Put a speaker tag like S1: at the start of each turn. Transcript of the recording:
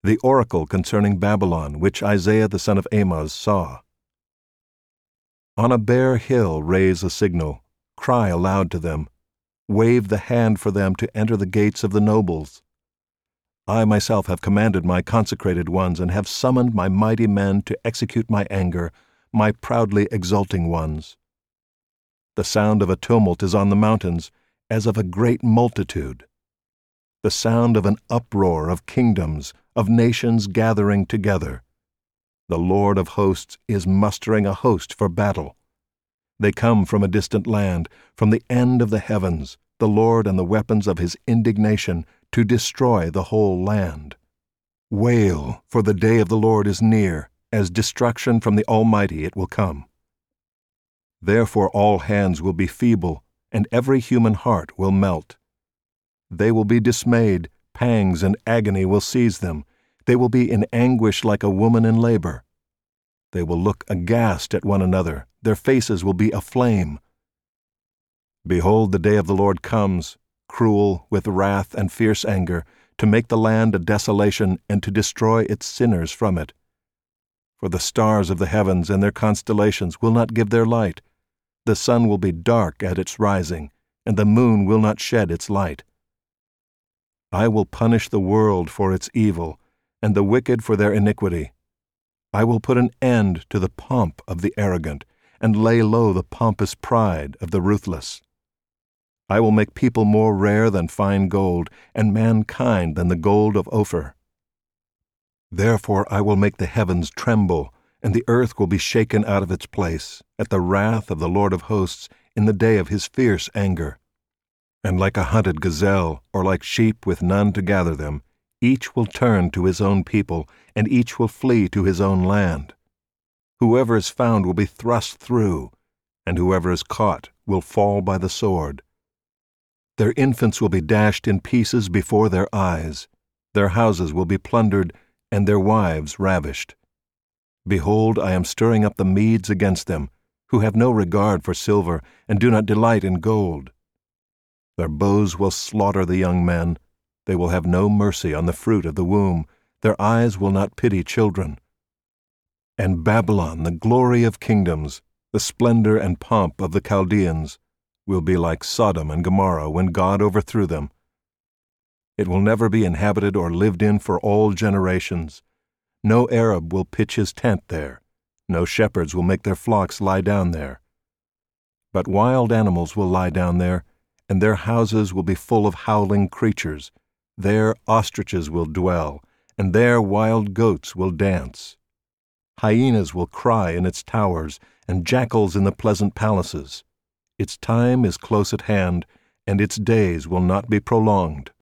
S1: the oracle concerning Babylon, which Isaiah the son of Amoz saw. On a bare hill raise a signal, cry aloud to them, wave the hand for them to enter the gates of the nobles. I myself have commanded my consecrated ones and have summoned my mighty men to execute my anger, my proudly exulting ones. The sound of a tumult is on the mountains, as of a great multitude. The sound of an uproar of kingdoms, of nations gathering together. The Lord of hosts is mustering a host for battle. They come from a distant land, from the end of the heavens, the Lord and the weapons of his indignation, to destroy the whole land. Wail, for the day of the Lord is near, as destruction from the Almighty it will come. Therefore all hands will be feeble, and every human heart will melt. They will be dismayed, pangs and agony will seize them. They will be in anguish like a woman in labor. They will look aghast at one another, their faces will be aflame. Behold, the day of the Lord comes, cruel, with wrath and fierce anger, to make the land a desolation and to destroy its sinners from it. For the stars of the heavens and their constellations will not give their light. The sun will be dark at its rising, and the moon will not shed its light. I will punish the world for its evil, and the wicked for their iniquity. I will put an end to the pomp of the arrogant, and lay low the pompous pride of the ruthless. I will make people more rare than fine gold, and mankind than the gold of Ophir. Therefore I will make the heavens tremble, and the earth will be shaken out of its place, at the wrath of the Lord of hosts, in the day of his fierce anger. And like a hunted gazelle, or like sheep with none to gather them, each will turn to his own people, and each will flee to his own land. Whoever is found will be thrust through, and whoever is caught will fall by the sword. Their infants will be dashed in pieces before their eyes. Their houses will be plundered, and their wives ravished. Behold, I am stirring up the Medes against them, who have no regard for silver, and do not delight in gold. Their bows will slaughter the young men. They will have no mercy on the fruit of the womb. Their eyes will not pity children. And Babylon, the glory of kingdoms, the splendor and pomp of the Chaldeans, will be like Sodom and Gomorrah when God overthrew them. It will never be inhabited or lived in for all generations. No Arab will pitch his tent there. No shepherds will make their flocks lie down there. But wild animals will lie down there, and their houses will be full of howling creatures. There ostriches will dwell, and there wild goats will dance. Hyenas will cry in its towers, and jackals in the pleasant palaces. Its time is close at hand, and its days will not be prolonged.